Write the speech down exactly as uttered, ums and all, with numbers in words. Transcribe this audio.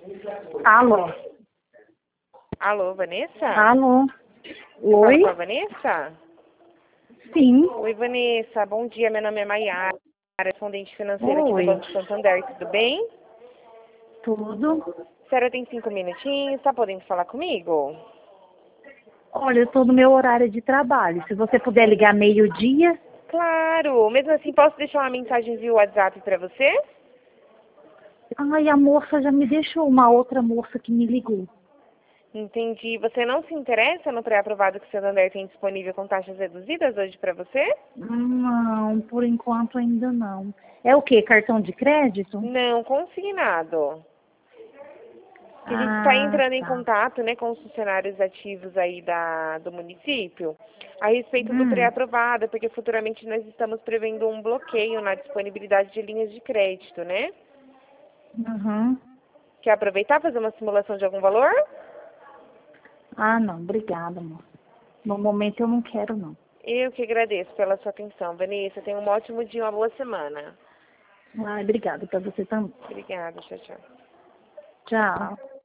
Alô? Alô, Vanessa? Alô? Fala Oi? com a Vanessa? Sim. Oi, Vanessa. Bom dia, meu nome é Maiara, correspondente financeira aqui do Oi. Banco Santander. Tudo bem? Tudo? A senhora tem cinco minutinhos, tá podendo falar comigo? Olha, eu tô no meu horário de trabalho. Se você puder ligar meio-dia. Claro. Mesmo assim, posso deixar uma mensagem via WhatsApp para você? Ai, a moça já me deixou, uma outra moça que me ligou. Entendi. Você não se interessa no pré-aprovado que o Santander tem disponível com taxas reduzidas hoje para você? Não, por enquanto ainda não. É o quê? Cartão de crédito? Não, consignado. Que a gente está Ah, entrando em tá. contato, né, com os funcionários ativos aí da, do município a respeito do Hum, pré-aprovado, porque futuramente nós estamos prevendo um bloqueio na disponibilidade de linhas de crédito, né? uhum. Quer aproveitar e fazer uma simulação de algum valor? Ah, não, obrigada, amor. No momento eu não quero, não. Eu que agradeço pela sua atenção, Vanessa. Tenha um ótimo dia, uma boa semana. Ai, obrigada pra você também. Obrigada, tchau, tchau. Tchau.